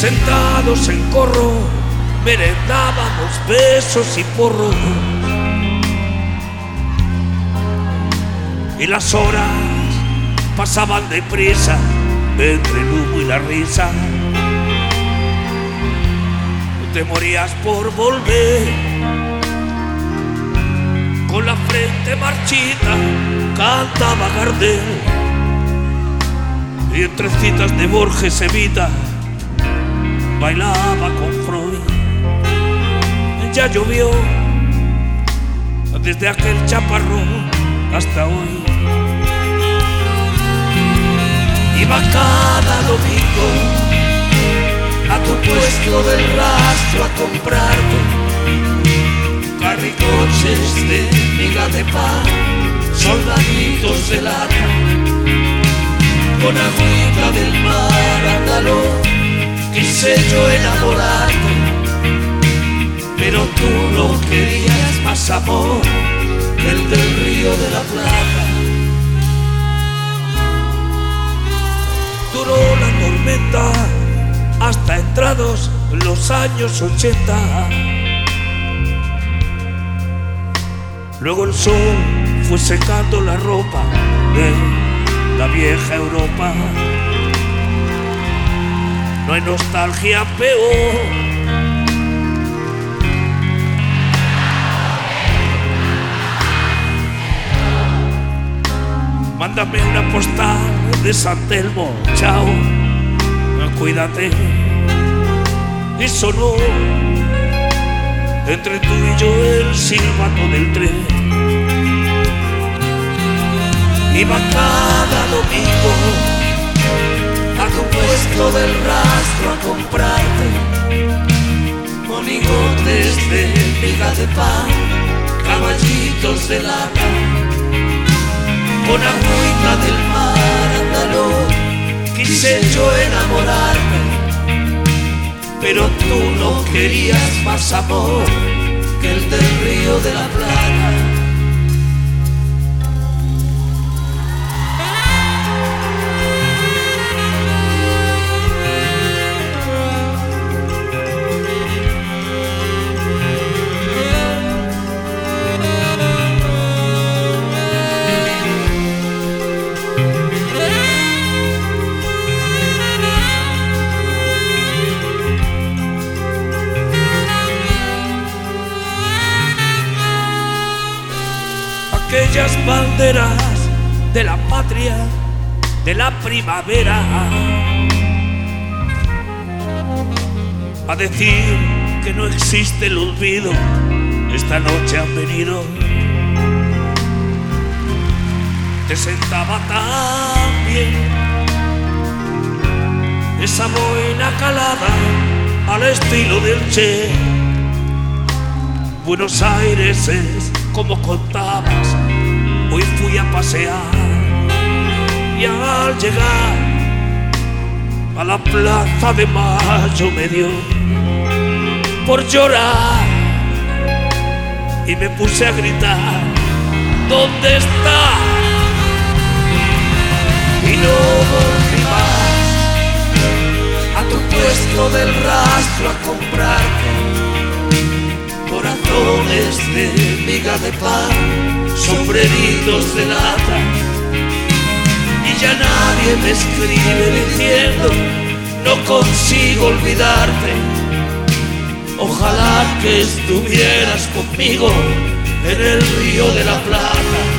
Sentados en corro, merendábamos besos y porros, y las horas pasaban deprisa entre el humo y la risa. Te morías por volver, con la frente marchita cantaba Gardel, y entre citas de Borges Evita bailaba con Freud. Ya llovió desde aquel chaparrón hasta hoy. Iba cada domingo a tu puesto del rastro a comprarte carricoches de miga de pan, soldaditos de lata, con agüita del mar andaluz. Quise yo enamorarte, pero tú no querías más amor que el del Río de la Plata. Duró la tormenta hasta entrados los años 80. Luego el sol fue secando la ropa de la vieja Europa. No hay nostalgia peor mándame una postal de San Telmo, chao, cuídate. Y sonó entre tú y yo el silbato del tren. Iba cada domingo a tu puesto del rastro a comprarte monigotes de miga de pan, caballitos de lata, con agüita del mar andaluz. Quise yo enamorarme, pero tú no querías más amor que el del Río de la Plata. Aquellas banderas de la patria, de la primavera, a decir que no existe el olvido, esta noche han venido. Te sentaba tan bien esa boina calada al estilo del Che. Buenos Aires es como contabas, hoy fui a pasear y al llegar a la Plaza de Mayo me dio por llorar y me puse a gritar, ¿dónde está? Y no volví más a tu puesto del rastro a comprarte corazones de miga de pan, sombreritos de lata. Y ya nadie me escribe diciendo no consigo olvidarte. Ojalá que estuvieras conmigo en el Río de la Plata.